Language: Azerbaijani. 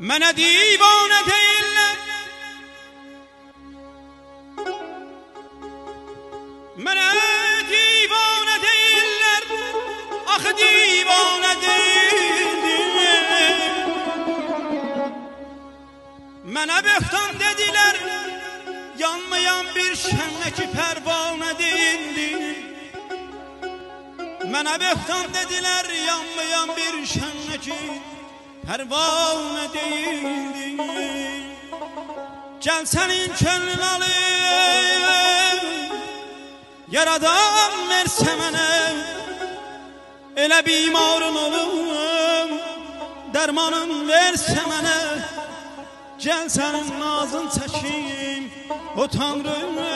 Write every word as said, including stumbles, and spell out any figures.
Mənə divanə deyirlər, mənə divanə deyirlər, axı divanə deyildim. Mənə böhtan dedilər, yanmayan bir şənləki pərvanə deyildim. Mənə böhtan dedilər, yanmayan bir şənləki pərvanə deyildim. Gəl sənin könlün alım, yaradan versə mənə, elə bimarın olum, dərmanın versə mənə. Gəl sənin nazın çəkim, o Tanrım.